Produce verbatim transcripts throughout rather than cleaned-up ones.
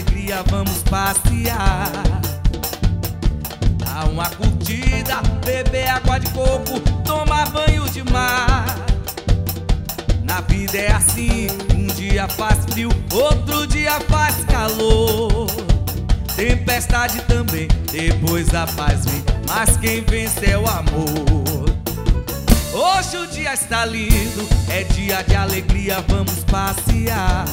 alegria, vamos passear. Dar uma curtida, beber água de coco, tomar banho de mar. Na vida é assim, um dia faz frio, outro dia faz calor. Tempestade também, depois a paz vem, mas quem vence é o amor. Hoje o dia está lindo, é dia de alegria, vamos passear.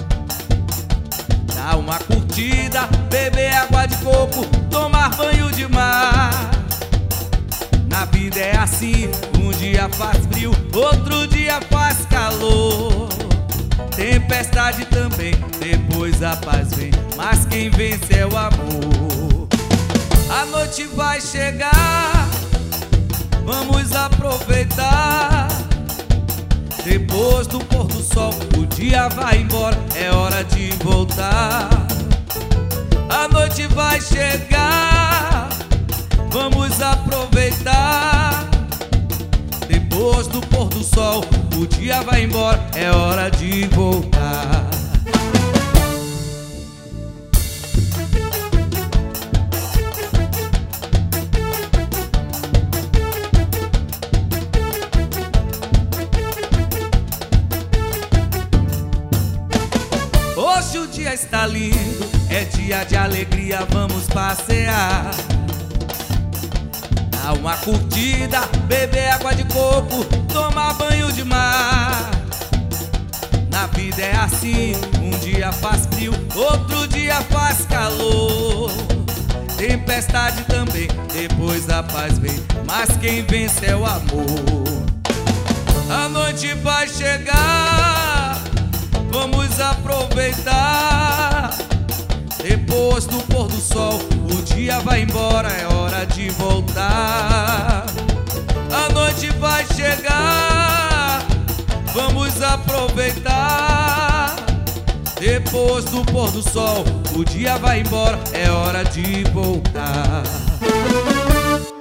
Dar uma curtida, beber água de coco, tomar banho de mar. Na vida é assim, um dia faz frio, outro dia faz calor. Tempestade também, depois a paz vem, mas quem vence é o amor. A noite vai chegar, vamos aproveitar. Depois do pôr do sol, o dia vai embora, é hora de voltar. A noite vai chegar, vamos aproveitar. Depois do pôr do sol, o dia vai embora, é hora de voltar. Hoje o dia está lindo, é dia de alegria, vamos passear. Dar uma curtida, beber água de coco, tomar banho de mar. Na vida é assim, um dia faz frio, outro dia faz calor. Tempestade também, depois a paz vem, mas quem vence é o amor. A noite vai chegar, vamos aproveitar. Depois do pôr do sol, o dia vai embora, é hora de voltar. A noite vai chegar, vamos aproveitar. Depois do pôr do sol, o dia vai embora, é hora de voltar.